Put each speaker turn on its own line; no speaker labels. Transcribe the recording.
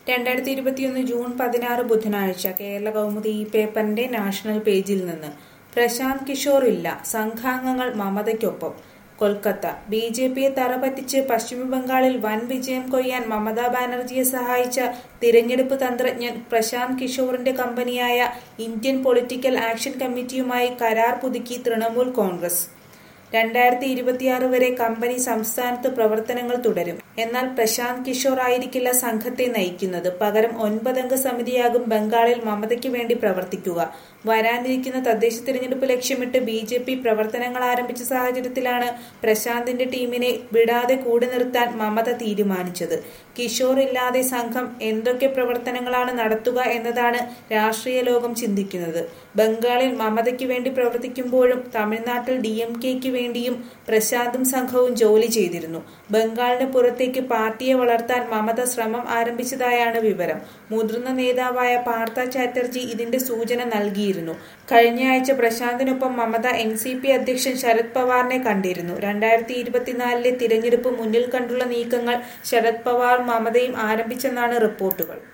2021 June 16 ബുധനാഴ്ച കേരള കൗമുദി ഈ പേപ്പറിന്റെ നാഷണൽ പേജിൽ നിന്ന് പ്രശാന്ത് കിഷോർ ഇല്ല, സംഘാംഗങ്ങൾ മമതയ്ക്കൊപ്പം. കൊൽക്കത്ത ബി.ജെ.പിയെ തറപറ്റിച്ച് പശ്ചിമബംഗാളിൽ വൻ വിജയം കൊയ്യാൻ മമതാ ബാനർജിയെ സഹായിച്ച തിരഞ്ഞെടുപ്പ് തന്ത്രജ്ഞൻ പ്രശാന്ത് കിഷോറിന്റെ കമ്പനിയായ ഇന്ത്യൻ പൊളിറ്റിക്കൽ ആക്ഷൻ കമ്മിറ്റിയുമായി കരാർ പുതുക്കി തൃണമൂൽ കോൺഗ്രസ്. 2026 വരെ കമ്പനി സംസ്ഥാനത്ത് പ്രവർത്തനങ്ങൾ തുടരും. എന്നാൽ പ്രശാന്ത് കിഷോർ ആയിരിക്കില്ല സംഘത്തെ നയിക്കുന്നത്. പകരം 9 അംഗ സമിതിയാകും ബംഗാളിൽ മമതയ്ക്ക് വേണ്ടി പ്രവർത്തിക്കുക. വരാനിരിക്കുന്ന തദ്ദേശ തിരഞ്ഞെടുപ്പ് ലക്ഷ്യമിട്ട് ബി.ജെ.പി പ്രവർത്തനങ്ങൾ ആരംഭിച്ച സാഹചര്യത്തിലാണ് പ്രശാന്തിന്റെ ടീമിനെ വിടാതെ കൂടെ നിർത്താൻ മമത തീരുമാനിച്ചത്. കിഷോർ ഇല്ലാതെ സംഘം എന്തൊക്കെ പ്രവർത്തനങ്ങളാണ് നടത്തുക എന്നതാണ് രാഷ്ട്രീയ ലോകം ചിന്തിക്കുന്നത്. ബംഗാളിൽ മമതയ്ക്ക് വേണ്ടി പ്രവർത്തിക്കുമ്പോഴും തമിഴ്നാട്ടിൽ DMK-ക്ക് വേണ്ടിയും പ്രശാന്തും സംഘവും ജോലി ചെയ്തിരുന്നു. ബംഗാളിന് പുറത്തേക്ക് പാർട്ടിയെ വളർത്താൻ മമത ശ്രമം ആരംഭിച്ചതായാണ് വിവരം. മുതിർന്ന നേതാവായ പാർത്ഥ ചാറ്റർജി ഇതിന്റെ സൂചന നൽകിയിരുന്നു. കഴിഞ്ഞയാഴ്ച പ്രശാന്തിനൊപ്പം മമത NCP അധ്യക്ഷൻ ശരത് പവാറിനെ കണ്ടിരുന്നു. 2024 തിരഞ്ഞെടുപ്പ് മുന്നിൽ കണ്ടുള്ള നീക്കങ്ങൾ ശരത് പവാറും മമതയും ആരംഭിച്ചെന്നാണ് റിപ്പോർട്ടുകൾ.